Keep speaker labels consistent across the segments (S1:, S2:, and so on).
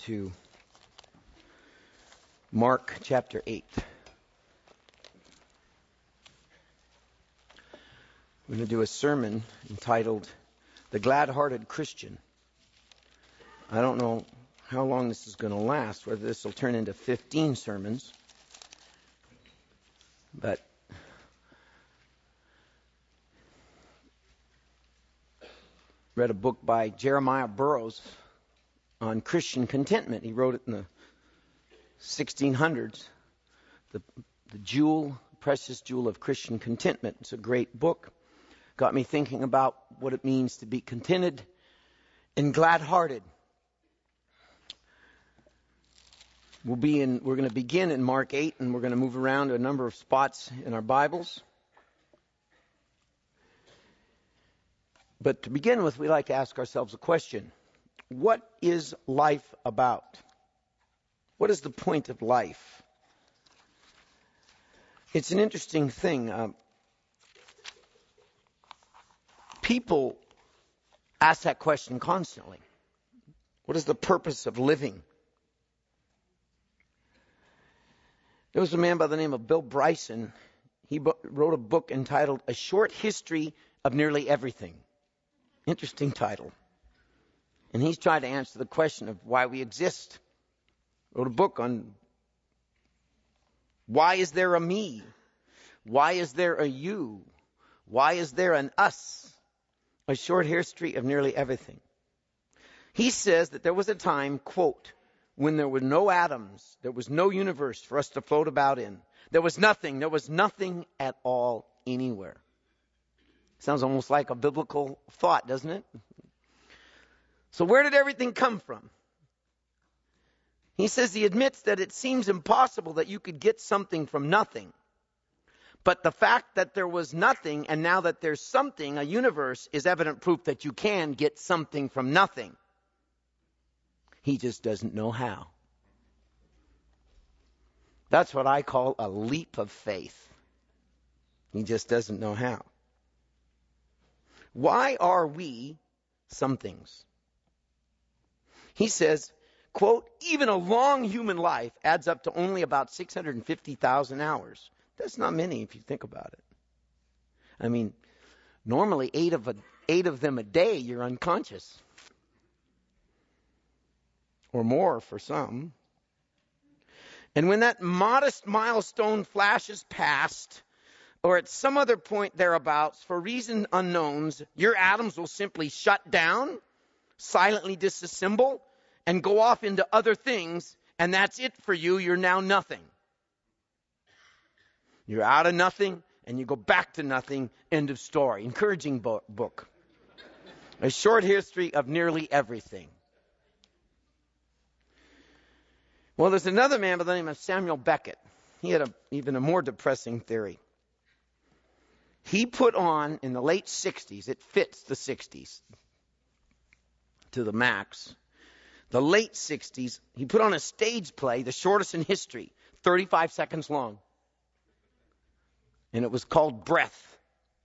S1: to Mark chapter 8. We're going to do a sermon entitled The Glad-Hearted Christian. I don't know how long this is going to last, whether this will turn into 15 sermons, but read a book by Jeremiah Burroughs on Christian contentment. He wrote it in the 1600s, the precious jewel of Christian contentment. It's a great book. Got me thinking about what it means to be contented and glad-hearted. We're going to begin in Mark 8, and we're going to move around to a number of spots in our Bibles. But to begin with, we like to ask ourselves a question. What is life about? What is the point of life? It's an interesting thing. People ask that question constantly. What is the purpose of living? There was a man by the name of Bill Bryson. He wrote a book entitled A Short History of Nearly Everything. Interesting title. And he's trying to answer the question of why we exist. Wrote a book on why is there a me? Why is there a you? Why is there an us? A short history of nearly everything. He says that there was a time, quote, when there were no atoms, there was no universe for us to float about in. There was nothing at all anywhere. Sounds almost like a biblical thought, doesn't it? So where did everything come from? He says he admits that it seems impossible that you could get something from nothing. But the fact that there was nothing and now that there's something, a universe, is evident proof that you can get something from nothing. He just doesn't know how. That's what I call a leap of faith. He just doesn't know how. Why are we some things? He says, quote, even a long human life adds up to only about 650,000 hours. That's not many if you think about it. I mean, normally 8 of them a day you're unconscious. Or more for some. And when that modest milestone flashes past, or at some other point thereabouts, for reasons unknowns, your atoms will simply shut down, silently disassemble, and go off into other things, and that's it for you. You're now nothing. You're out of nothing, and you go back to nothing. End of story. Encouraging book. A short history of nearly everything. Well, there's another man by the name of Samuel Beckett. He had even a more depressing theory. He put on, in the late 60s, it fits the 60s to the max, the late 60s, he put on a stage play, the shortest in history, 35 seconds long. And it was called Breath.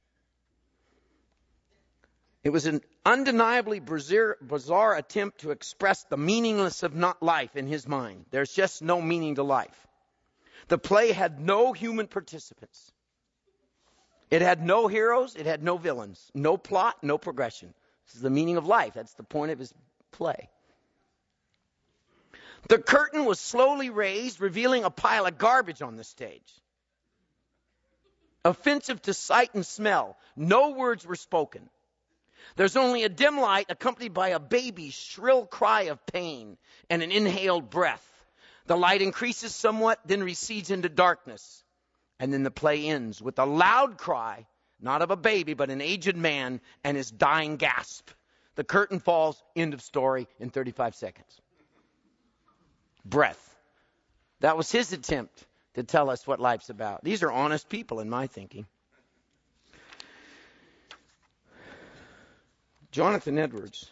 S1: It was an undeniably bizarre attempt to express the meaningless of not life in his mind. There's just no meaning to life. The play had no human participants. It had no heroes. It had no villains. No plot, no progression. This is the meaning of life. That's the point of his play. The curtain was slowly raised, revealing a pile of garbage on the stage. Offensive to sight and smell. No words were spoken. There's only a dim light accompanied by a baby's shrill cry of pain and an inhaled breath. The light increases somewhat, then recedes into darkness. And then the play ends with a loud cry, not of a baby, but an aged man and his dying gasp. The curtain falls, end of story, in 35 seconds. Breath. That was his attempt to tell us what life's about. These are honest people in my thinking. Jonathan Edwards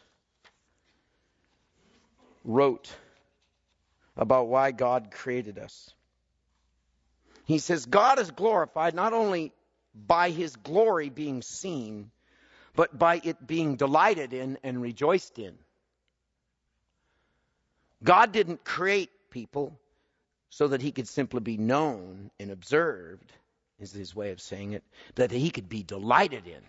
S1: wrote about why God created us. He says, God is glorified not only by his glory being seen, but by it being delighted in and rejoiced in. God didn't create people so that he could simply be known and observed, is his way of saying it, but that he could be delighted in.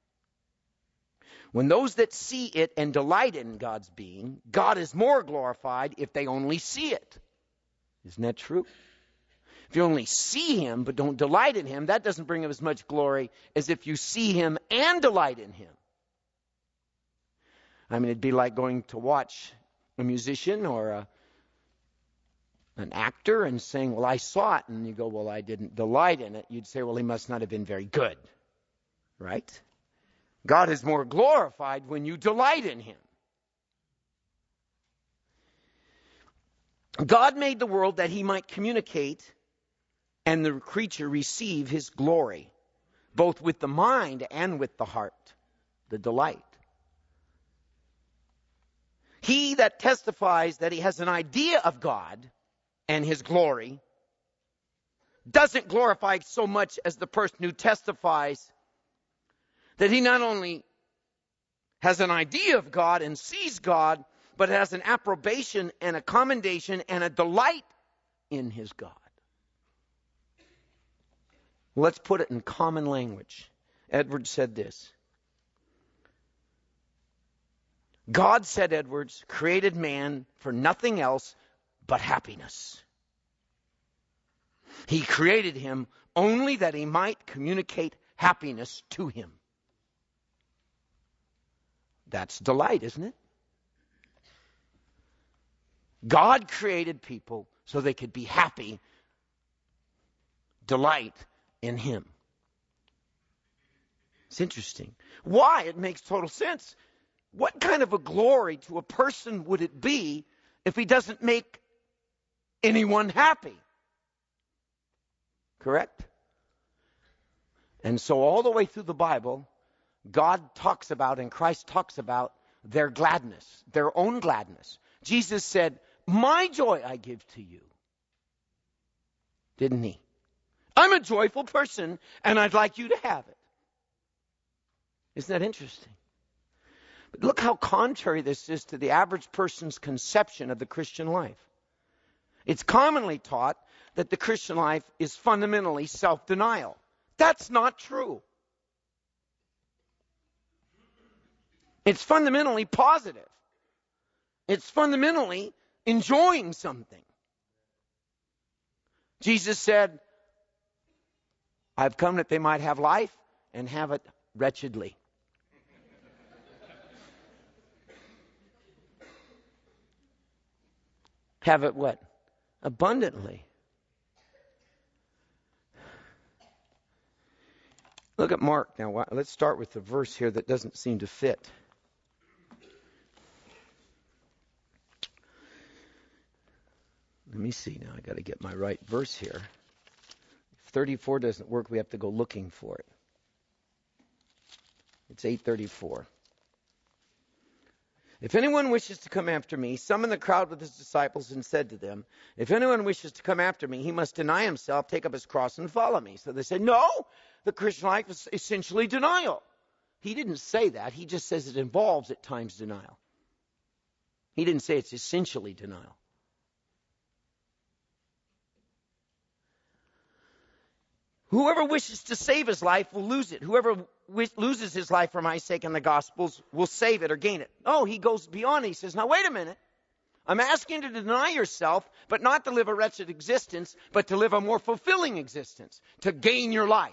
S1: When those that see it and delight in God's being, God is more glorified if they only see it. Isn't that true? If you only see him but don't delight in him, that doesn't bring him as much glory as if you see him and delight in him. I mean, it'd be like going to watch a musician or an actor and saying, well, I saw it. And you go, well, I didn't delight in it. You'd say, well, he must not have been very good. Right? God is more glorified when you delight in him. God made the world that he might communicate and the creature receive his glory, both with the mind and with the heart, the delight. He that testifies that he has an idea of God and his glory doesn't glorify so much as the person who testifies that he not only has an idea of God and sees God, but has an approbation and a commendation and a delight in his God. Let's put it in common language. Edwards said this. God, said Edwards, created man for nothing else but happiness. He created him only that he might communicate happiness to him. That's delight, isn't it? God created people so they could be happy, delight in him. It's interesting. Why? It makes total sense. What kind of a glory to a person would it be if he doesn't make anyone happy? Correct? And so all the way through the Bible, God talks about and Christ talks about their gladness, their own gladness. Jesus said, my joy I give to you. Didn't he? I'm a joyful person and I'd like you to have it. Isn't that interesting? But look how contrary this is to the average person's conception of the Christian life. It's commonly taught that the Christian life is fundamentally self-denial. That's not true. It's fundamentally positive. It's fundamentally enjoying something. Jesus said, I've come that they might have life and have it wretchedly. Have it what? Abundantly. Look at Mark now. Let's start with the verse here that doesn't seem to fit. Let me see now. I got to get my right verse here. If 34 doesn't work, we have to go looking for it. It's 8:34. If anyone wishes to come after me, summoned the crowd with his disciples and said to them, if anyone wishes to come after me, he must deny himself, take up his cross and follow me. So they said, no, the Christian life is essentially denial. He didn't say that. He just says it involves at times denial. He didn't say it's essentially denial. Whoever wishes to save his life will lose it. Whoever loses his life for my sake and the gospel's will save it or gain it. Oh, he goes beyond. He says, now wait a minute. I'm asking you to deny yourself, but not to live a wretched existence, but to live a more fulfilling existence, to gain your life.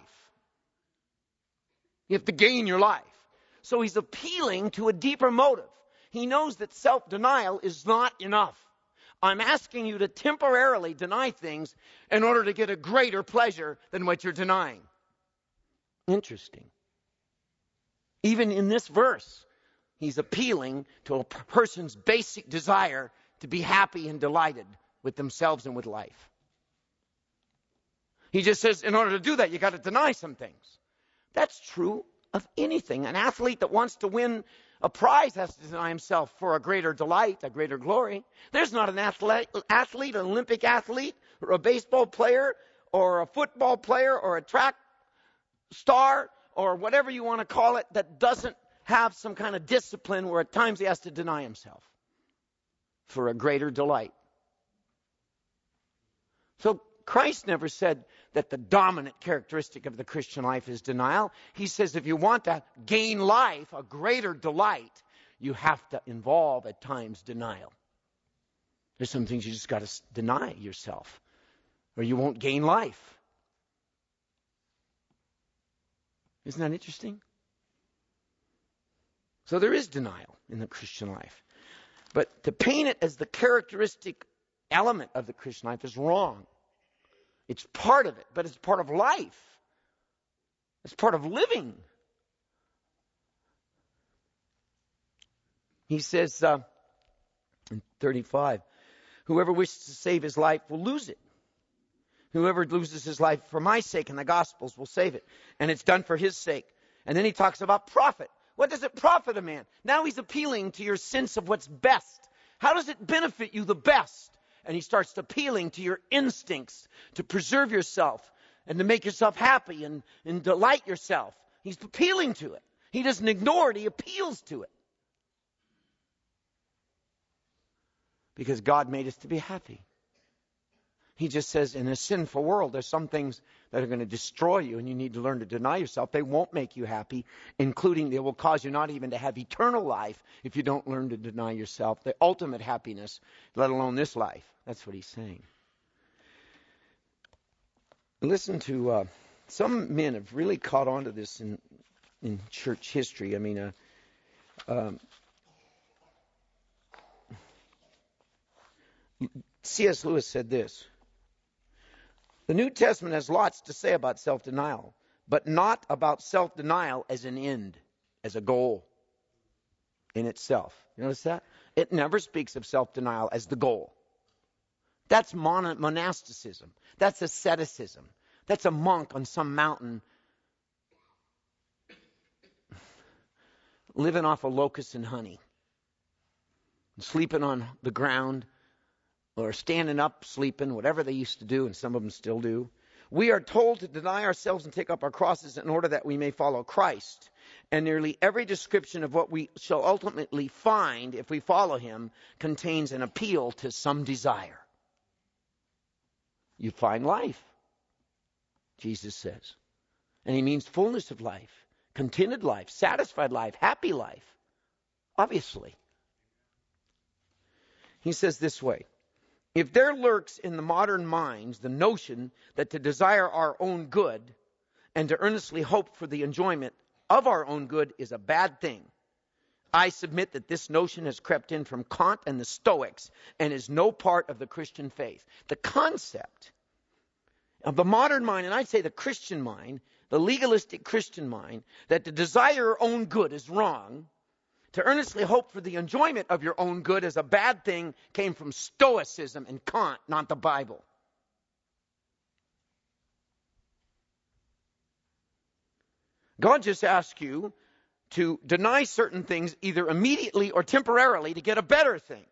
S1: You have to gain your life. So he's appealing to a deeper motive. He knows that self-denial is not enough. I'm asking you to temporarily deny things in order to get a greater pleasure than what you're denying. Interesting. Even in this verse, he's appealing to a person's basic desire to be happy and delighted with themselves and with life. He just says, in order to do that, you got to deny some things. That's true of anything. An athlete that wants to win a prize has to deny himself for a greater delight, a greater glory. There's not an athlete, an Olympic athlete, or a baseball player, or a football player, or a track star, or whatever you want to call it, that doesn't have some kind of discipline where at times he has to deny himself for a greater delight. So Christ never said that the dominant characteristic of the Christian life is denial. He says if you want to gain life, a greater delight, you have to involve at times denial. There's some things you just got to deny yourself, or you won't gain life. Isn't that interesting? So there is denial in the Christian life. But to paint it as the characteristic element of the Christian life is wrong. It's part of it, but it's part of life. It's part of living. He says in 35, whoever wishes to save his life will lose it. Whoever loses his life for my sake and the gospel's will save it. And it's done for his sake. And then he talks about profit. What does it profit a man? Now he's appealing to your sense of what's best. How does it benefit you the best? And he starts appealing to your instincts to preserve yourself and to make yourself happy and delight yourself. He's appealing to it. He doesn't ignore it. He appeals to it. Because God made us to be happy. He just says in a sinful world, there's some things that are going to destroy you and you need to learn to deny yourself. They won't make you happy, including they will cause you not even to have eternal life if you don't learn to deny yourself the ultimate happiness, let alone this life. That's what he's saying. Listen to, some men have really caught on to this in church history. I mean, C.S. Lewis said this. The New Testament has lots to say about self-denial, but not about self-denial as an end, as a goal in itself. You notice that? It never speaks of self-denial as the goal. That's monasticism. That's asceticism. That's a monk on some mountain living off of locusts and honey, sleeping on the ground, or standing up, sleeping, whatever they used to do, and some of them still do. We are told to deny ourselves and take up our crosses in order that we may follow Christ. And nearly every description of what we shall ultimately find if we follow him contains an appeal to some desire. You find life, Jesus says. And he means fullness of life, contented life, satisfied life, happy life. Obviously. He says this way. If there lurks in the modern minds the notion that to desire our own good and to earnestly hope for the enjoyment of our own good is a bad thing, I submit that this notion has crept in from Kant and the Stoics and is no part of the Christian faith. The concept of the modern mind, and I'd say the Christian mind, the legalistic Christian mind, that to desire your own good is wrong, to earnestly hope for the enjoyment of your own good is a bad thing, came from Stoicism and Kant, not the Bible. God just asks you to deny certain things either immediately or temporarily to get a better thing.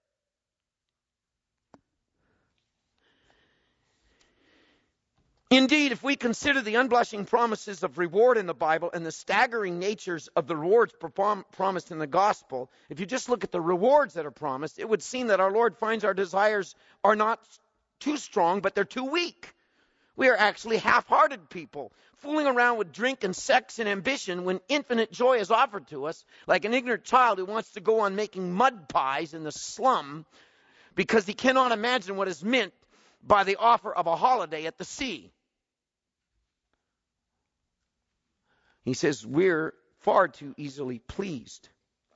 S1: Indeed, if we consider the unblushing promises of reward in the Bible and the staggering natures of the rewards promised in the gospel, if you just look at the rewards that are promised, it would seem that our Lord finds our desires are not too strong, but they're too weak. We are actually half-hearted people, fooling around with drink and sex and ambition when infinite joy is offered to us, like an ignorant child who wants to go on making mud pies in the slum because he cannot imagine what is meant by the offer of a holiday at the sea. He says we're far too easily pleased.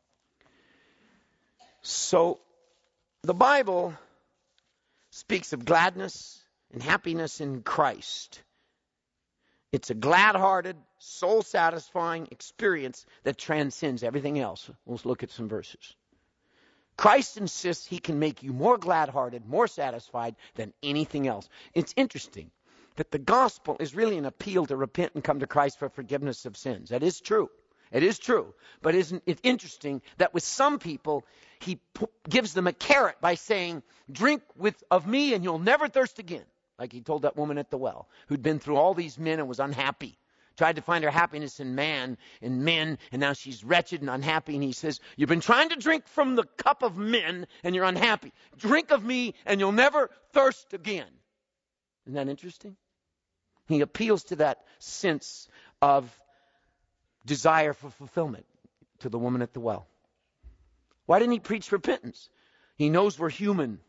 S1: So the Bible speaks of gladness and happiness in Christ. It's a glad-hearted, soul-satisfying experience that transcends everything else. Let's look at some verses. Christ insists he can make you more glad-hearted, more satisfied than anything else. It's interesting that the gospel is really an appeal to repent and come to Christ for forgiveness of sins. That is true. It is true. But isn't it interesting that with some people, he gives them a carrot by saying, drink of me and you'll never thirst again. Like he told that woman at the well who'd been through all these men and was unhappy. Tried to find her happiness in man and men, and now she's wretched and unhappy. And he says, you've been trying to drink from the cup of men, and you're unhappy. Drink of me, and you'll never thirst again. Isn't that interesting? He appeals to that sense of desire for fulfillment to the woman at the well. Why didn't he preach repentance? He knows we're human.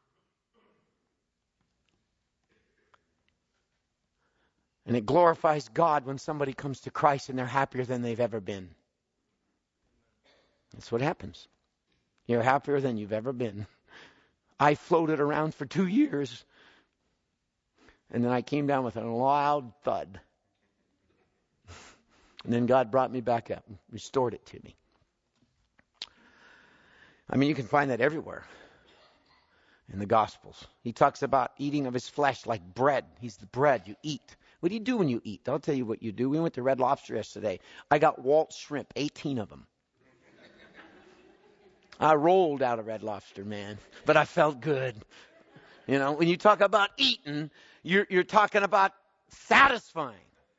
S1: And it glorifies God when somebody comes to Christ and they're happier than they've ever been. That's what happens. You're happier than you've ever been. I floated around for 2 years. And then I came down with a loud thud. And then God brought me back up and restored it to me. I mean, you can find that everywhere in the Gospels. He talks about eating of his flesh like bread. He's the bread you eat. What do you do when you eat? I'll tell you what you do. We went to Red Lobster yesterday. I got Walt's shrimp, 18 of them. I rolled out of Red Lobster, man. But I felt good. You know, when you talk about eating, you're talking about satisfying.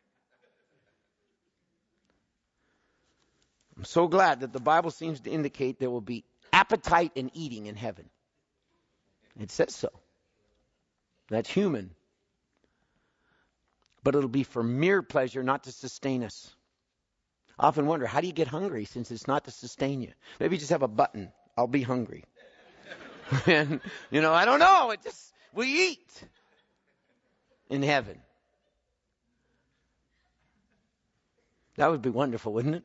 S1: I'm so glad that the Bible seems to indicate there will be appetite and eating in heaven. It says so. That's human. But it'll be for mere pleasure, not to sustain us. I often wonder, how do you get hungry since it's not to sustain you? Maybe just have a button, I'll be hungry. And, I don't know. We eat in heaven. That would be wonderful, wouldn't it?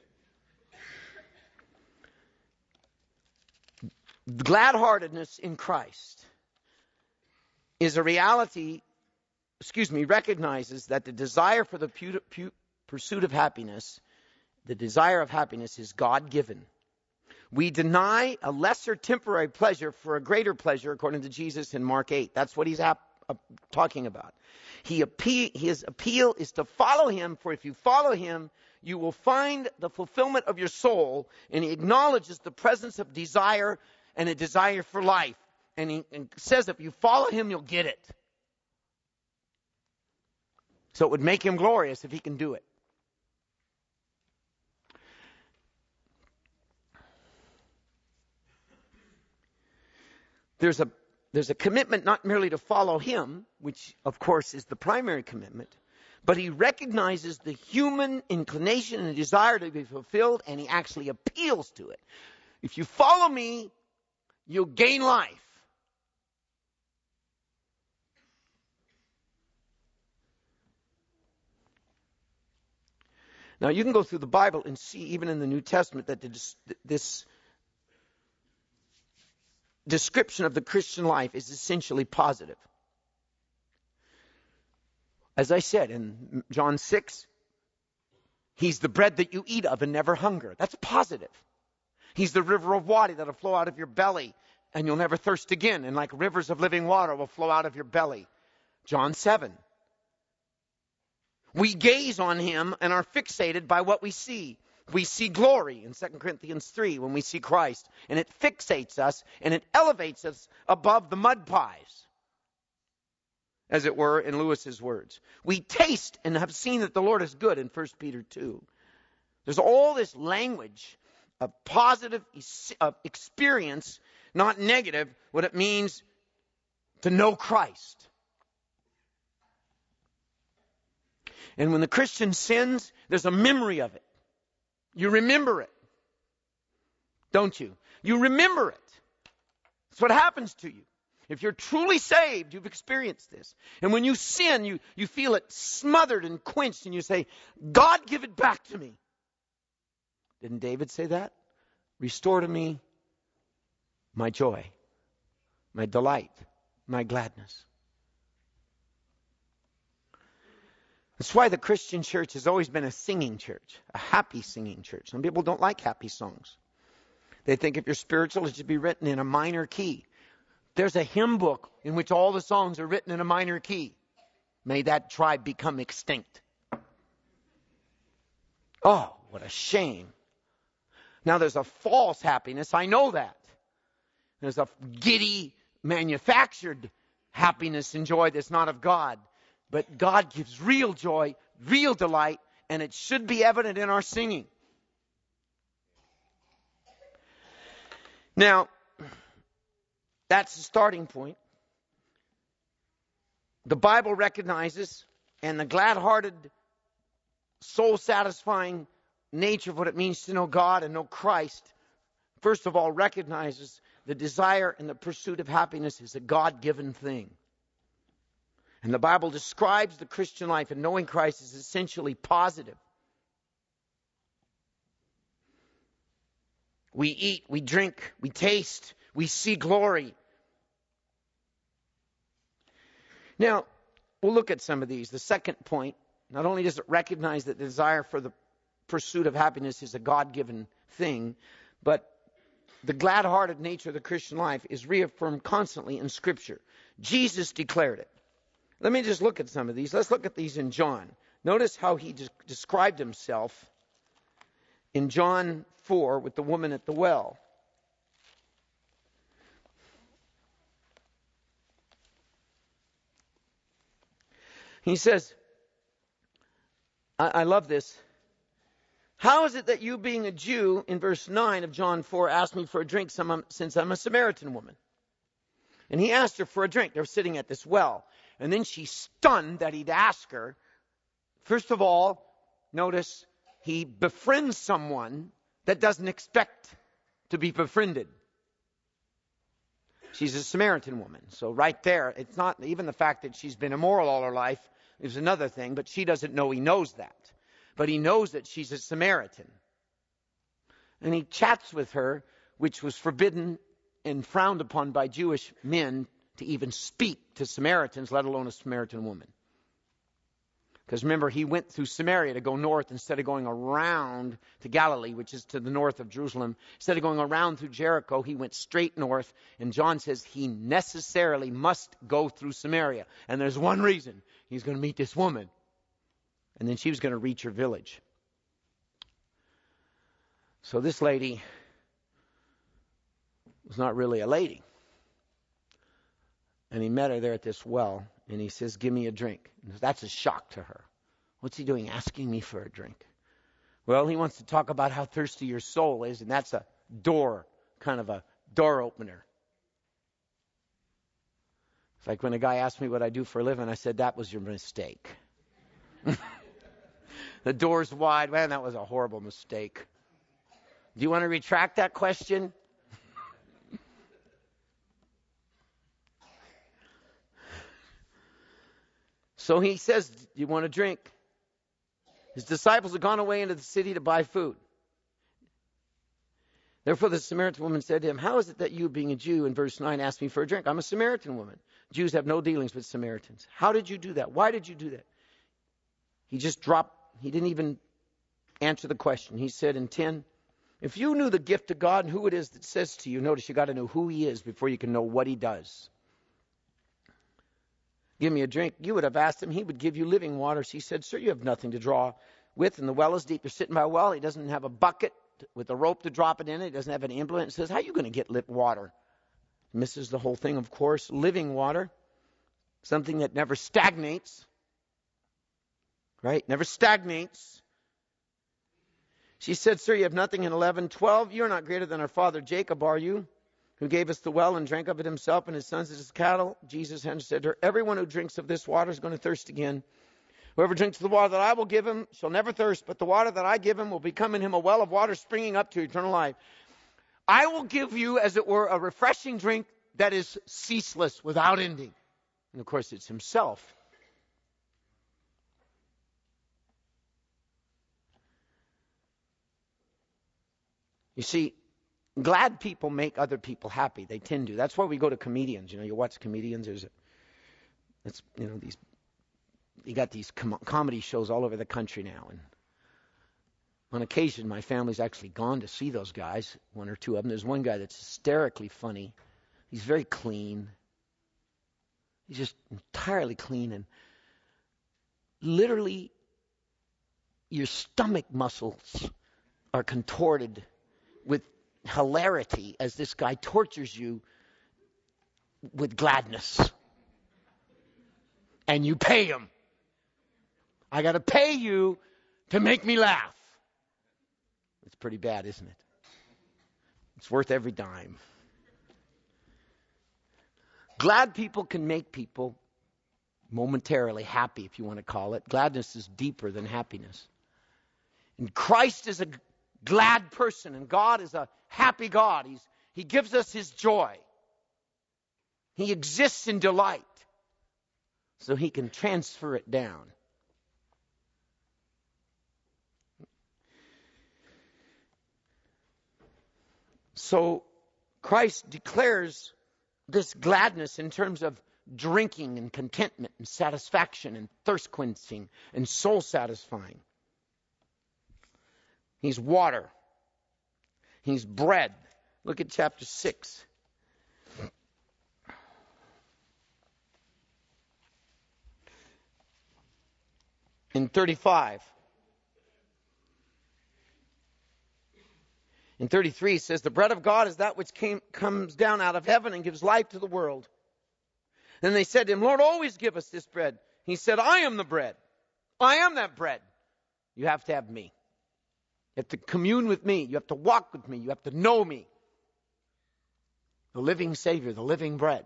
S1: Glad-heartedness in Christ is a reality, recognizes that the desire for the pursuit of happiness, the desire of happiness is God-given. We deny a lesser temporary pleasure for a greater pleasure, according to Jesus in Mark 8. That's what he's talking about. His appeal is to follow him, for if you follow him, you will find the fulfillment of your soul. And he acknowledges the presence of desire and a desire for life. And he says if you follow him, you'll get it. So it would make him glorious if he can do it. There's a commitment not merely to follow him, which of course is the primary commitment, but he recognizes the human inclination and desire to be fulfilled, and he actually appeals to it. If you follow me, you'll gain life. Now you can go through the Bible and see, even in the New Testament, that this description of the Christian life is essentially positive. As I said in John 6, he's the bread that you eat of and never hunger. That's positive. He's the river of water that will flow out of your belly and you'll never thirst again. And like rivers of living water will flow out of your belly. John 7. We gaze on him and are fixated by what we see. We see glory in 2 Corinthians 3 when we see Christ. And it fixates us and it elevates us above the mud pies, as it were, in Lewis's words. We taste and have seen that the Lord is good in 1 Peter 2. There's all this language of positive experience, not negative, what it means to know Christ. And when the Christian sins, there's a memory of it. You remember it. Don't you? You remember it. That's what happens to you. If you're truly saved, you've experienced this. And when you sin, you feel it smothered and quenched, and you say, God, give it back to me. Didn't David say that? Restore to me my joy, my delight, my gladness. That's why the Christian church has always been a singing church, a happy singing church. Some people don't like happy songs. They think if you're spiritual, it should be written in a minor key. There's a hymn book in which all the songs are written in a minor key. May that tribe become extinct. Oh, what a shame. Now there's a false happiness, I know that. There's a giddy, manufactured happiness and joy that's not of God. But God gives real joy, real delight, and it should be evident in our singing. Now, that's the starting point. The Bible recognizes, and the glad-hearted, soul-satisfying nature of what it means to know God and know Christ, first of all, recognizes the desire and the pursuit of happiness is a God-given thing. And the Bible describes the Christian life and knowing Christ as essentially positive. We eat, we drink, we taste, we see glory. Now, we'll look at some of these. The second point, not only does it recognize that the desire for the pursuit of happiness is a God-given thing, but the glad-hearted nature of the Christian life is reaffirmed constantly in Scripture. Jesus declared it. Let me just look at some of these. Let's look at these in John. Notice how he described himself in John 4 with the woman at the well. He says, I love this. How is it that you, being a Jew, in verse 9 of John 4, asked me for a drink since I'm a Samaritan woman? And he asked her for a drink. They're sitting at this well. And then she's stunned that he'd ask her. First of all, notice he befriends someone that doesn't expect to be befriended. She's a Samaritan woman. So right there, it's not even the fact that she's been immoral all her life is another thing, but she doesn't know he knows that. But he knows that she's a Samaritan. And he chats with her, which was forbidden and frowned upon by Jewish men to even speak to Samaritans, let alone a Samaritan woman. Because remember, he went through Samaria to go north instead of going around to Galilee, which is to the north of Jerusalem. Instead of going around through Jericho, he went straight north. And John says he necessarily must go through Samaria. And there's one reason. He's going to meet this woman. And then she was going to reach her village. So this lady was not really a lady. And he met her there at this well. And he says, give me a drink. And that's a shock to her. What's he doing asking me for a drink? Well, he wants to talk about how thirsty your soul is. And that's a door, kind of a door opener. It's like when a guy asked me what I do for a living, I said, that was your mistake. The door's wide. Man, that was a horrible mistake. Do you want to retract that question? So he says, do you want a drink? His disciples had gone away into the city to buy food. Therefore the Samaritan woman said to him, how is it that you, being a Jew, in verse 9, asked me for a drink? I'm a Samaritan woman. Jews have no dealings with Samaritans. How did you do that? Why did you do that? He just dropped. He didn't even answer the question. He said in 10, if you knew the gift of God and who it is that says to you, notice you got to know who he is before you can know what he does. Give me a drink. You would have asked him. He would give you living water. She said, sir, you have nothing to draw with, and the well is deep. You're sitting by a well. He doesn't have a bucket with a rope to drop it in. He doesn't have an implement. He says, how are you going to get lit water? Misses the whole thing, of course. Living water, something that never stagnates. Right? Never stagnates. She said, sir, you have nothing in 11. 12, you're not greater than our father Jacob, are you? Who gave us the well and drank of it himself and his sons and his cattle. Jesus said to her, everyone who drinks of this water is going to thirst again. Whoever drinks the water that I will give him shall never thirst, but the water that I give him will become in him a well of water springing up to eternal life. I will give you, as it were, a refreshing drink that is ceaseless, without ending. And of course, it's himself. You see, glad people make other people happy. They tend to. That's why we go to comedians. You know, you watch comedians. You got these comedy shows all over the country now. And on occasion, my family's actually gone to see those guys, one or two of them. There's one guy that's hysterically funny. He's very clean. He's just entirely clean. And literally, your stomach muscles are contorted with hilarity as this guy tortures you with gladness. And you pay him. I got to pay you to make me laugh. It's pretty bad, isn't it? It's worth every dime. Glad people can make people momentarily happy, if you want to call it. Gladness is deeper than happiness. And Christ is a glad person, and God is a happy God. He gives us his joy. He exists in delight, so he can transfer it down. So Christ declares this gladness in terms of drinking and contentment and satisfaction and thirst quenching and soul satisfying. He's water. He's bread. Look at chapter 6. In 35. In 33 it says, the bread of God is that which comes down out of heaven and gives life to the world. Then they said to him, Lord, always give us this bread. He said, I am the bread. I am that bread. You have to have me. You have to commune with me. You have to walk with me. You have to know me. The living Savior, the living bread.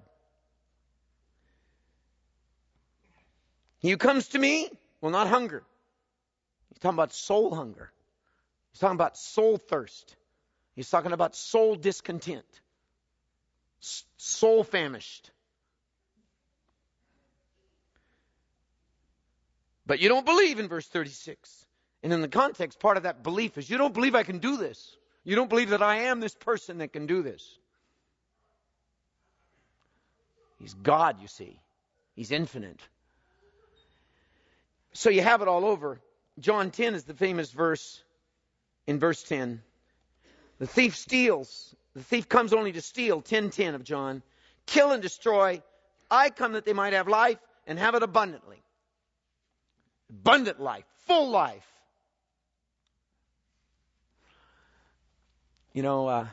S1: He who comes to me will not hunger. He's talking about soul hunger. He's talking about soul thirst. He's talking about soul discontent. Soul famished. But you don't believe in verse 36. And in the context, part of that belief is you don't believe I can do this. You don't believe that I am this person that can do this. He's God, you see. He's infinite. So you have it all over. John 10 is the famous verse in verse 10. The thief steals. The thief comes only to steal. 10:10 of John. Kill and destroy. I come that they might have life and have it abundantly. Abundant life. Full life. You know,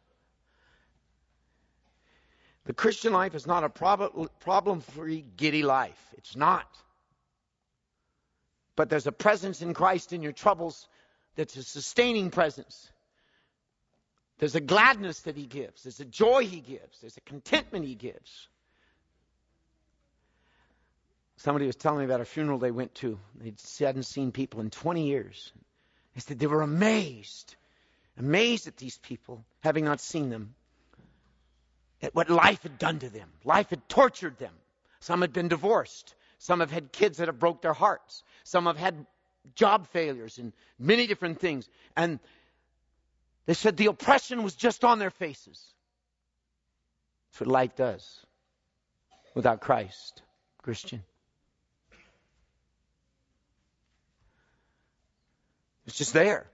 S1: the Christian life is not a problem-free, giddy life. It's not. But there's a presence in Christ in your troubles that's a sustaining presence. There's a gladness that he gives. There's a joy he gives. There's a contentment he gives. Somebody was telling me about a funeral they went to. They hadn't seen people in 20 years. They said they were amazed at these people, having not seen them, at what life had done to them. Life had tortured them. Some had been divorced. Some have had kids that have broke their hearts. Some have had job failures and many different things. And they said the oppression was just on their faces. That's what life does without Christ, Christian. It's just there.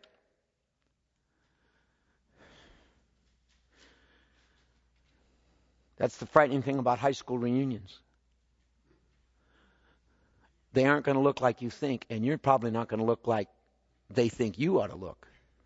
S1: That's the frightening thing about high school reunions. They aren't going to look like you think, and you're probably not going to look like they think you ought to look.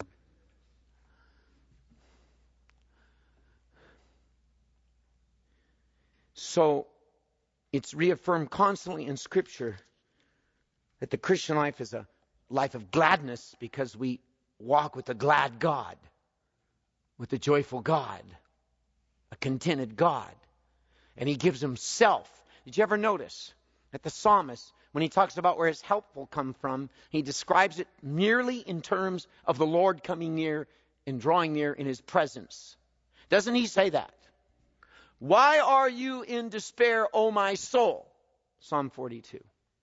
S1: So, it's reaffirmed constantly in Scripture that the Christian life is a life of gladness because we walk with a glad God, with a joyful God, a contented God. And he gives himself. Did you ever notice that the psalmist, when he talks about where his help will come from, he describes it merely in terms of the Lord coming near and drawing near in his presence? Doesn't he say that? Why are you in despair, O my soul? Psalm 42.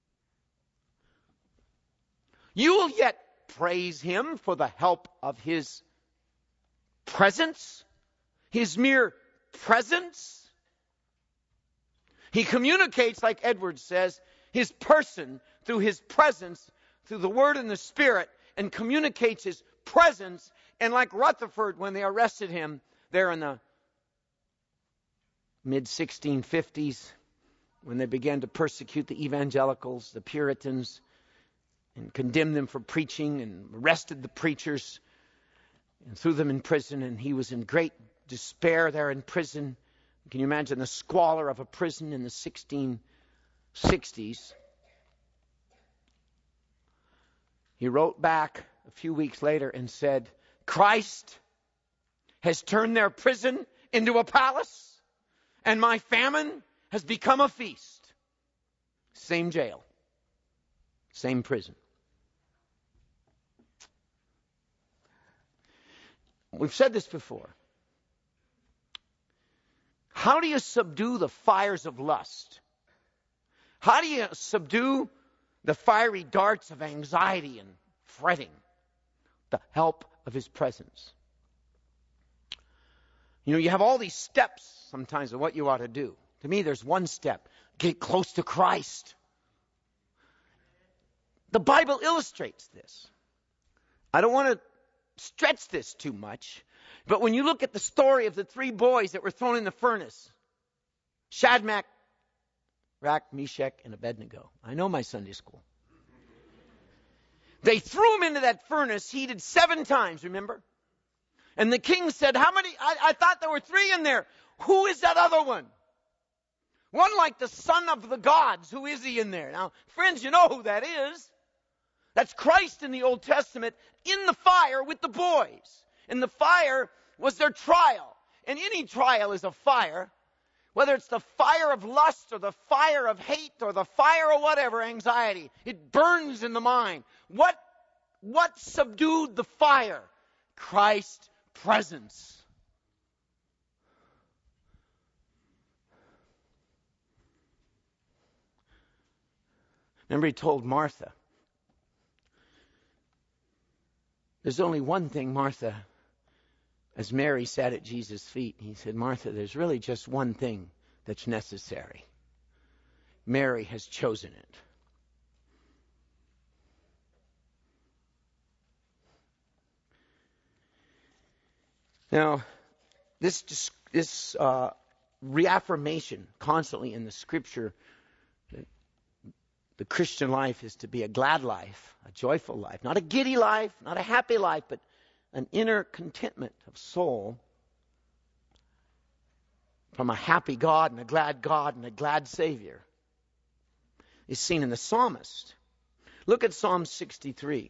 S1: You will yet praise him for the help of his presence, his mere presence. He communicates, like Edwards says, his person through his presence, through the Word and the Spirit, and communicates his presence. And like Rutherford, when they arrested him there in the mid-1650s, when they began to persecute the evangelicals, the Puritans, and condemned them for preaching and arrested the preachers and threw them in prison, and he was in great despair there in prison. Can you imagine the squalor of a prison in the 1660s? He wrote back a few weeks later and said, Christ has turned their prison into a palace, and my famine has become a feast. Same jail. Same prison. We've said this before. How do you subdue the fires of lust? How do you subdue the fiery darts of anxiety and fretting? The help of His presence. You know, you have all these steps sometimes of what you ought to do. To me, there's one step. Get close to Christ. The Bible illustrates this. I don't want to stretch this too much, but when you look at the story of the three boys that were thrown in the furnace, Shadrach, Meshach, and Abednego. I know my Sunday school. They threw him into that furnace, heated 7 times, remember? And the king said, how many? I thought there were 3 in there. Who is that other one? One like the son of the gods. Who is he in there? Now, friends, you know who that is. That's Christ in the Old Testament in the fire with the boys. And the fire was their trial. And any trial is a fire. Whether it's the fire of lust or the fire of hate or the fire of whatever, anxiety. It burns in the mind. What subdued the fire? Christ's presence. Remember, He told Martha, there's only one thing, Martha, as Mary sat at Jesus' feet. He said, Martha, there's really just one thing that's necessary. Mary has chosen it. Now, this reaffirmation constantly in the Scripture, the Christian life is to be a glad life, a joyful life, not a giddy life, not a happy life, but an inner contentment of soul from a happy God and a glad Savior is seen in the psalmist. Look at Psalm 63.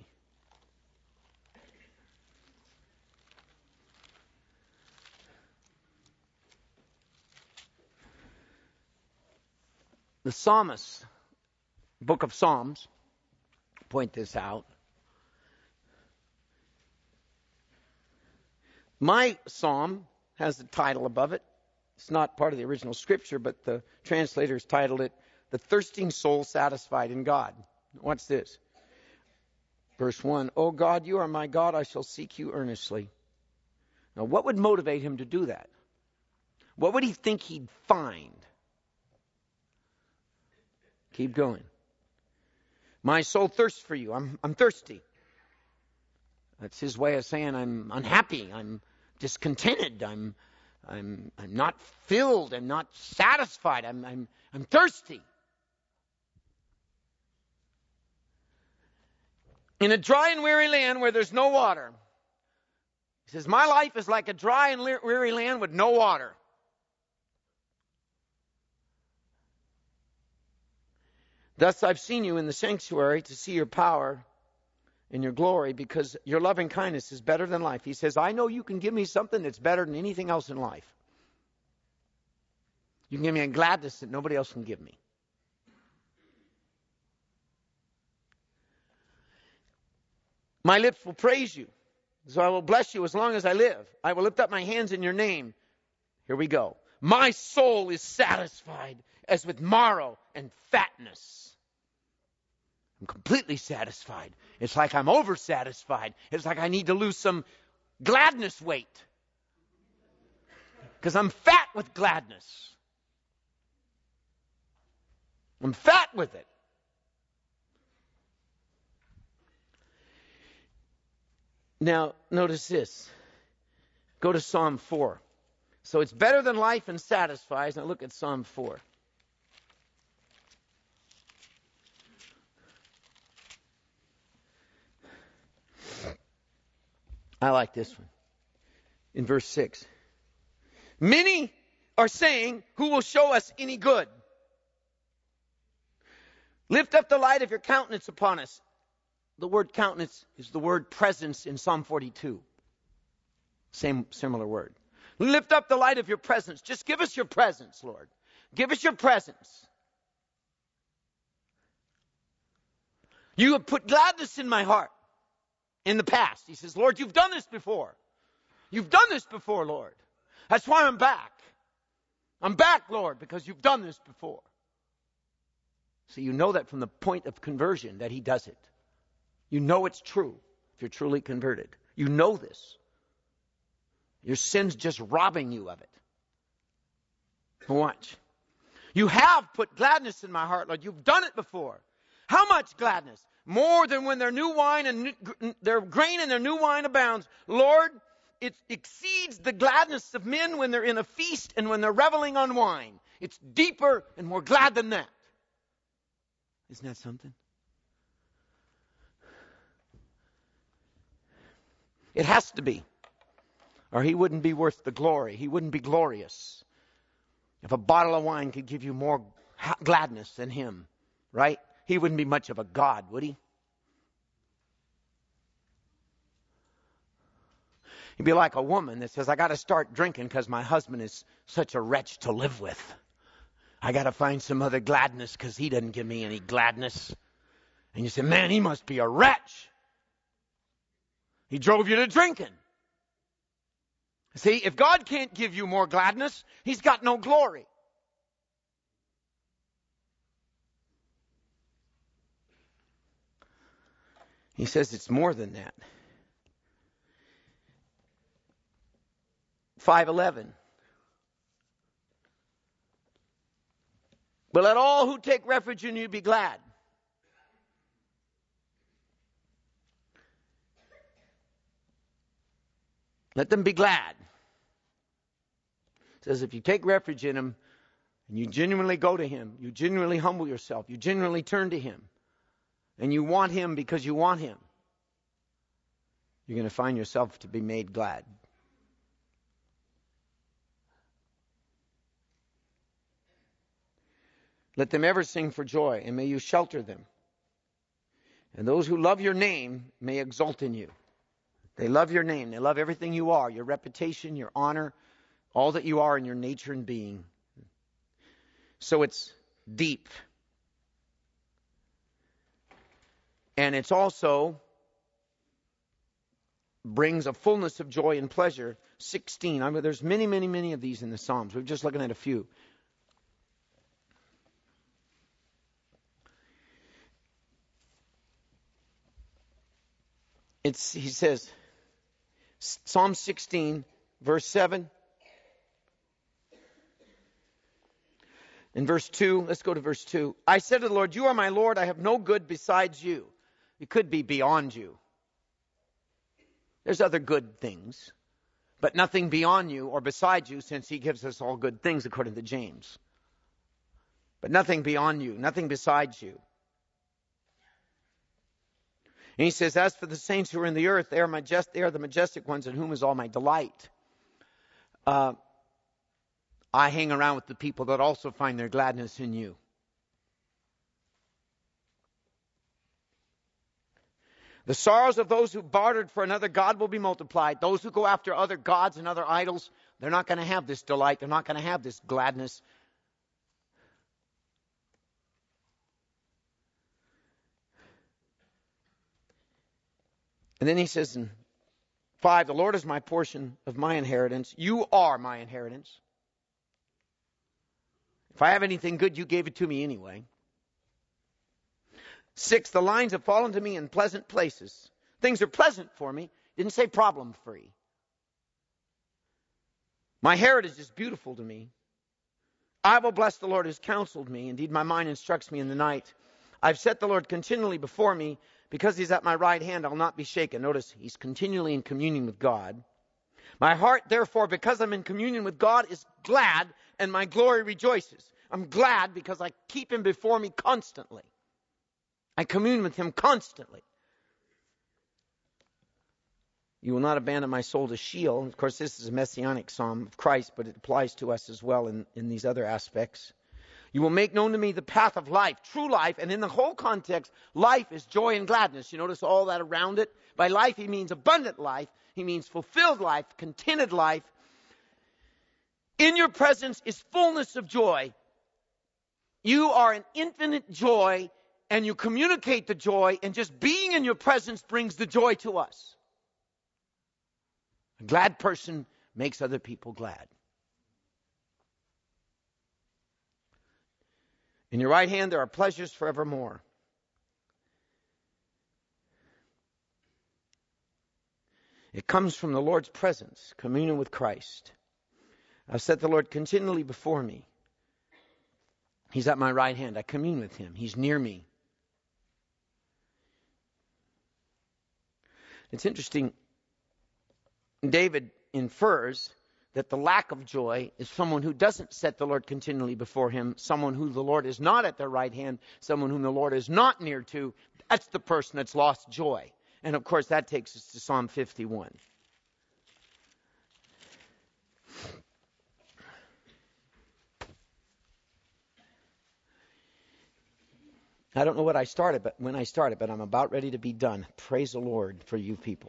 S1: The psalmist, book of Psalms, point this out. My psalm has the title above it. It's not part of the original scripture, but the translators titled it, The Thirsting Soul Satisfied in God. What's this? Verse 1, O God, you are my God, I shall seek you earnestly. Now, what would motivate him to do that? What would he think he'd find? Keep going. My soul thirsts for you. I'm thirsty. That's his way of saying I'm unhappy. I'm discontented. I'm not filled. I'm not satisfied. I'm thirsty. In a dry and weary land where there's no water. He says, my life is like a dry and weary land with no water. Thus I've seen you in the sanctuary to see your power and your glory, because your loving kindness is better than life. He says, I know you can give me something that's better than anything else in life. You can give me a gladness that nobody else can give me. My lips will praise you, so I will bless you as long as I live. I will lift up my hands in your name. Here we go. My soul is satisfied as with marrow and fatness. I'm completely satisfied. It's like I'm oversatisfied. It's like I need to lose some gladness weight. Because I'm fat with gladness. I'm fat with it. Now, notice this. Go to Psalm 4. So it's better than life and satisfies. Now look at Psalm 4. I like this one. In verse 6. Many are saying, who will show us any good? Lift up the light of your countenance upon us. The word countenance is the word presence in Psalm 42. Similar word. Lift up the light of your presence. Just give us your presence, Lord. Give us your presence. You have put gladness in my heart in the past. He says, Lord, you've done this before. You've done this before, Lord. That's why I'm back. I'm back, Lord, because you've done this before. So you know that from the point of conversion that he does it. You know it's true if you're truly converted. You know this. Your sin's just robbing you of it. Watch. You have put gladness in my heart, Lord. You've done it before. How much gladness? More than when their new wine and their grain and their new wine abounds. Lord, it exceeds the gladness of men when they're in a feast and when they're reveling on wine. It's deeper and more glad than that. Isn't that something? It has to be. Or he wouldn't be worth the glory. He wouldn't be glorious. If a bottle of wine could give you more gladness than him, right? He wouldn't be much of a God, would he? He'd be like a woman that says, I got to start drinking because my husband is such a wretch to live with. I got to find some other gladness because he doesn't give me any gladness. And you say, man, he must be a wretch. He drove you to drinking. See, if God can't give you more gladness, he's got no glory. He says it's more than that. 5:11. But let all who take refuge in you be glad. Let them be glad. It says if you take refuge in him and you genuinely go to him, you genuinely humble yourself, you genuinely turn to him, and you want him because you want him, you're going to find yourself to be made glad. Let them ever sing for joy, and may you shelter them. And those who love your name may exult in you. They love your name. They love everything you are, your reputation, your honor, all that you are in your nature and being. So it's deep. And it's also brings a fullness of joy and pleasure. 16. I mean, there's many, many, many of these in the Psalms. We're just looking at a few. He says, Psalm 16, verse 7. In verse 2, let's go to verse 2. I said to the Lord, you are my Lord, I have no good besides you. It could be beyond you. There's other good things, but nothing beyond you or beside you, since he gives us all good things according to James. But nothing beyond you, nothing besides you. And he says, as for the saints who are in the earth, they are the majestic ones in whom is all my delight. I hang around with the people that also find their gladness in you. The sorrows of those who bartered for another God will be multiplied. Those who go after other gods and other idols, they're not going to have this delight. They're not going to have this gladness. And then he says in 5, the Lord is my portion of my inheritance. You are my inheritance. If I have anything good, you gave it to me anyway. 6, the lines have fallen to me in pleasant places. Things are pleasant for me. Didn't say problem free. My heritage is beautiful to me. I will bless the Lord who has counseled me. Indeed, my mind instructs me in the night. I've set the Lord continually before me. Because he's at my right hand, I'll not be shaken. Notice, he's continually in communion with God. My heart, therefore, because I'm in communion with God, is glad, and my glory rejoices. I'm glad because I keep him before me constantly. I commune with him constantly. You will not abandon my soul to Sheol. Of course, this is a messianic psalm of Christ, but it applies to us as well in these other aspects. You will make known to me the path of life, true life. And in the whole context, life is joy and gladness. You notice all that around it? By life, he means abundant life. He means fulfilled life, contented life. In your presence is fullness of joy. You are an infinite joy, and you communicate the joy, and just being in your presence brings the joy to us. A glad person makes other people glad. In your right hand there are pleasures forevermore. It comes from the Lord's presence, communion with Christ. I've set the Lord continually before me. He's at my right hand. I commune with him. He's near me. It's interesting. David infers that the lack of joy is someone who doesn't set the Lord continually before him, someone who the Lord is not at their right hand, someone whom the Lord is not near to. That's the person that's lost joy. And of course that takes us to Psalm 51. I don't know when I started, but I'm about ready to be done. Praise the Lord for you people.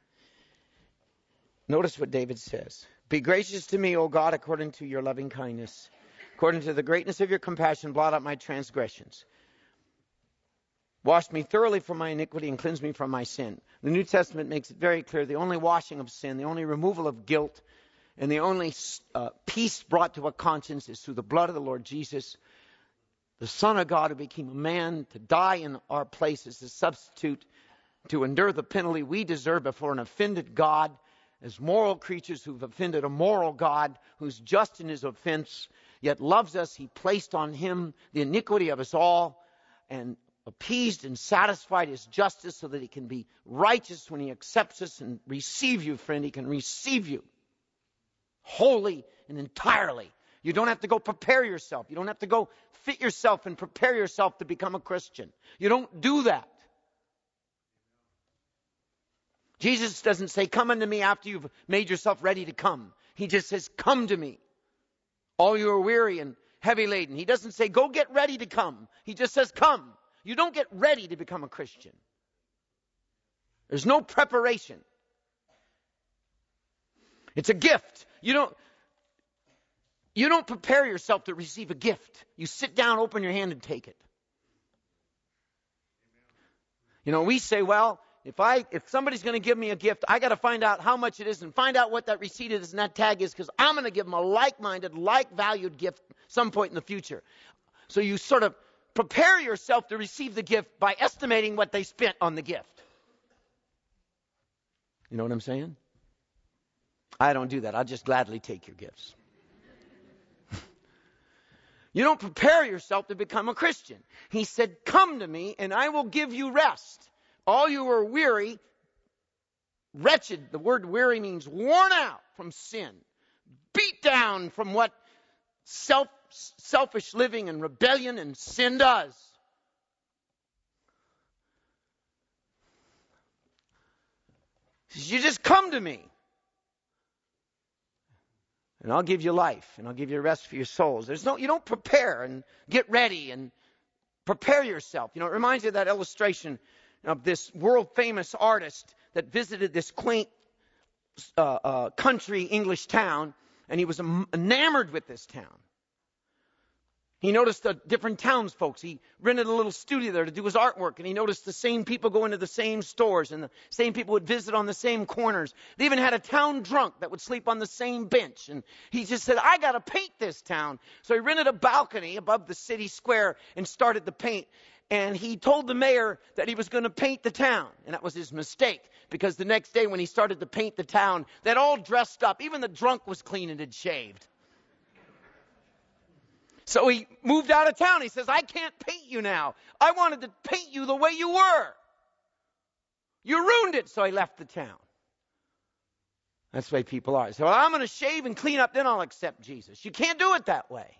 S1: Notice what David says. Be gracious to me, O God, according to your loving kindness. According to the greatness of your compassion, blot out my transgressions. Wash me thoroughly from my iniquity and cleanse me from my sin. The New Testament makes it very clear the only washing of sin, the only removal of guilt, and the only peace brought to a conscience is through the blood of the Lord Jesus, the Son of God who became a man to die in our place as a substitute, to endure the penalty we deserve before an offended God, as moral creatures who've offended a moral God who's just in his offense, yet loves us. He placed on him the iniquity of us all and appeased and satisfied his justice so that he can be righteous when he accepts us and receive you, friend. He can receive you wholly and entirely. You don't have to go prepare yourself. You don't have to go fit yourself and prepare yourself to become a Christian. You don't do that. Jesus doesn't say, come unto me after you've made yourself ready to come. He just says, come to me, all you are weary and heavy laden. He doesn't say, go get ready to come. He just says, come. You don't get ready to become a Christian. There's no preparation. It's a gift. You don't prepare yourself to receive a gift. You sit down, open your hand, and take it. You know, we say, well, if somebody's going to give me a gift, I got to find out how much it is and find out what that receipt is and that tag is, because I'm going to give them a like-minded, like-valued gift some point in the future. So you sort of prepare yourself to receive the gift by estimating what they spent on the gift. You know what I'm saying? I don't do that. I'll just gladly take your gifts. You don't prepare yourself to become a Christian. He said, come to me and I will give you rest. All you are weary, wretched, the word weary means worn out from sin, beat down from what selfish living and rebellion and sin does. He says, you just come to me. And I'll give you life, and I'll give you rest for your souls. You don't prepare and get ready and prepare yourself. You know, it reminds me of that illustration of this world-famous artist that visited this quaint country English town, and he was enamored with this town. He noticed the different townsfolk. He rented a little studio there to do his artwork, and he noticed the same people go into the same stores, and the same people would visit on the same corners. They even had a town drunk that would sleep on the same bench, and he just said, I got to paint this town. So he rented a balcony above the city square and started to paint, and he told the mayor that he was going to paint the town, and that was his mistake, because the next day when he started to paint the town, they'd all dressed up. Even the drunk was clean and had shaved. So he moved out of town. He says, I can't paint you now. I wanted to paint you the way you were. You ruined it. So he left the town. That's the way people are. So I'm going to shave and clean up, then I'll accept Jesus. You can't do it that way.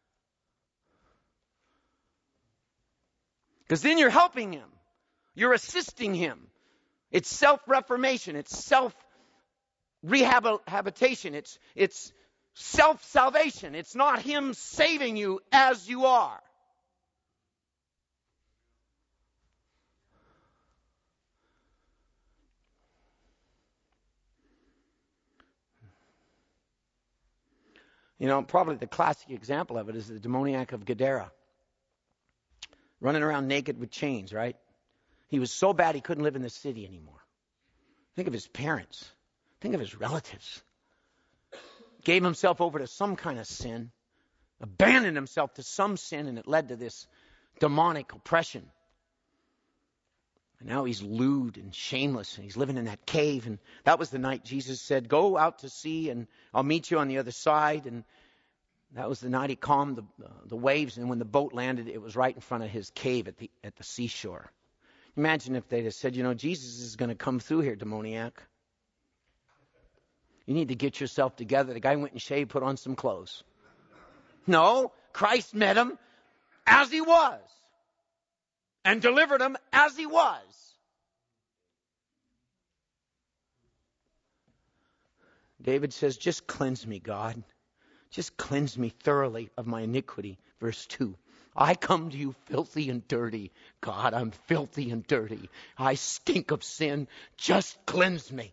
S1: Because then you're helping him. You're assisting him. It's self-reformation. It's self-rehabilitation. It's self-salvation. It's not him saving you as you are. You know, probably the classic example of it is the demoniac of Gadara. Running around naked with chains, right? He was so bad he couldn't live in the city anymore. Think of his parents. Think of his relatives. Gave himself over to some kind of sin. Abandoned himself to some sin, and it led to this demonic oppression. And now he's lewd and shameless, and he's living in that cave. And that was the night Jesus said, go out to sea, and I'll meet you on the other side. And that was the night he calmed the waves. And when the boat landed, it was right in front of his cave at the seashore. Imagine if they'd have said, you know, Jesus is going to come through here, demoniac. You need to get yourself together. The guy went and shaved, put on some clothes. No, Christ met him as he was and delivered him as he was. David says, just cleanse me, God. Just cleanse me thoroughly of my iniquity. Verse 2. I come to you filthy and dirty. God, I'm filthy and dirty. I stink of sin. Just cleanse me.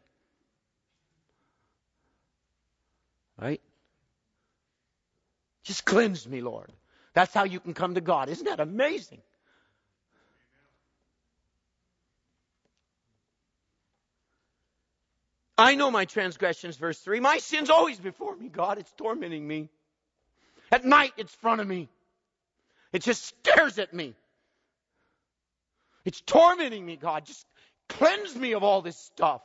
S1: Right? Just cleanse me, Lord. That's how you can come to God. Isn't that amazing? I know my transgressions, verse 3. My sin's always before me, God. It's tormenting me. At night, it's in front of me. It just stares at me. It's tormenting me, God. Just cleanse me of all this stuff.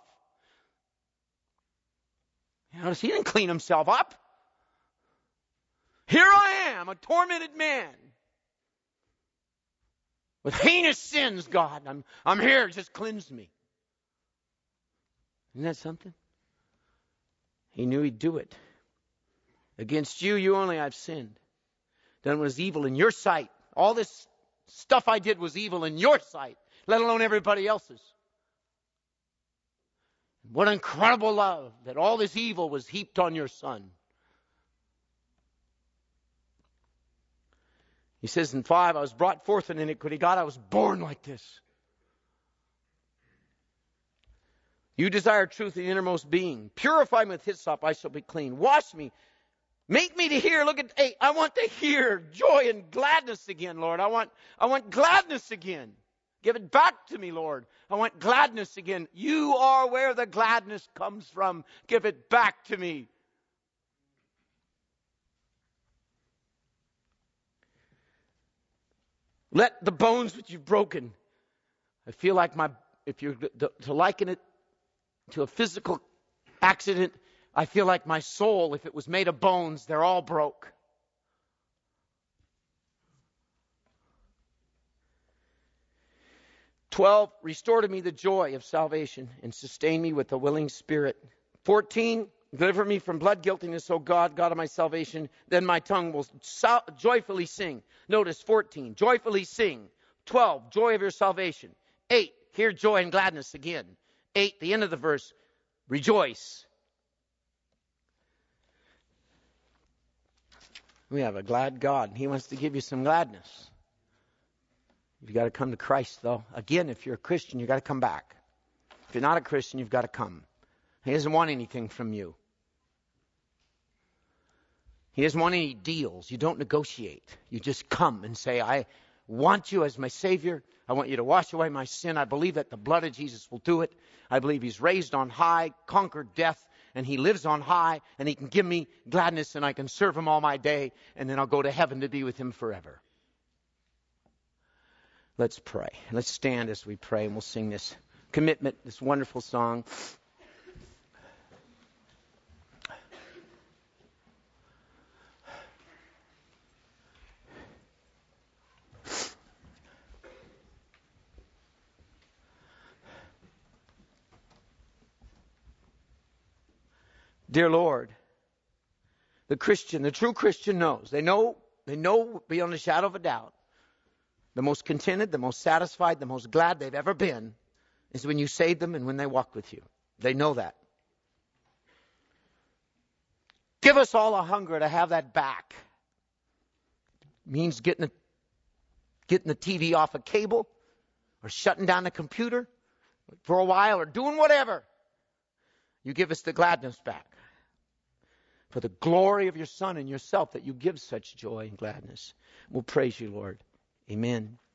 S1: You notice he didn't clean himself up. Here I am, a tormented man. With heinous sins, God. I'm here, just cleanse me. Isn't that something? He knew he'd do it. Against you only I've sinned. Done what was evil in your sight. All this stuff I did was evil in your sight, let alone everybody else's. What incredible love that all this evil was heaped on your Son. He says in 5, I was brought forth in iniquity. God, I was born like this. You desire truth in the innermost being. Purify me with hyssop, I shall be clean. Wash me. Make me to hear. Look at 8. I want to hear joy and gladness again, Lord. I want gladness again. Give it back to me, Lord. I want gladness again. You are where the gladness comes from. Give it back to me. Let the bones which you've broken. I feel like if you're to liken it to a physical accident, I feel like my soul, if it was made of bones, they're all broke. "12, restore to me the joy of salvation and sustain me with a willing spirit. 14, deliver me from blood guiltiness, O God, God of my salvation. Then my tongue will joyfully sing." Notice 14, joyfully sing. 12, joy of your salvation. 8, hear joy and gladness again. 8, the end of the verse, rejoice. We have a glad God. He wants to give you some gladness. You've got to come to Christ, though. Again, if you're a Christian, you've got to come back. If you're not a Christian, you've got to come. He doesn't want anything from you. He doesn't want any deals. You don't negotiate. You just come and say, I want you as my Savior. I want you to wash away my sin. I believe that the blood of Jesus will do it. I believe He's raised on high, conquered death, and He lives on high, and He can give me gladness, and I can serve Him all my day, and then I'll go to heaven to be with Him forever. Let's pray. Let's stand as we pray, and we'll sing this commitment, this wonderful song. Dear Lord, the Christian, the true Christian knows. They know beyond a shadow of a doubt. The most contented, the most satisfied, the most glad they've ever been is when you save them and when they walk with you. They know that. Give us all a hunger to have that back. Means getting the TV off a cable, or shutting down the computer for a while, or doing whatever. You give us the gladness back. For the glory of your Son and yourself, that you give such joy and gladness. We'll praise you, Lord. Amen.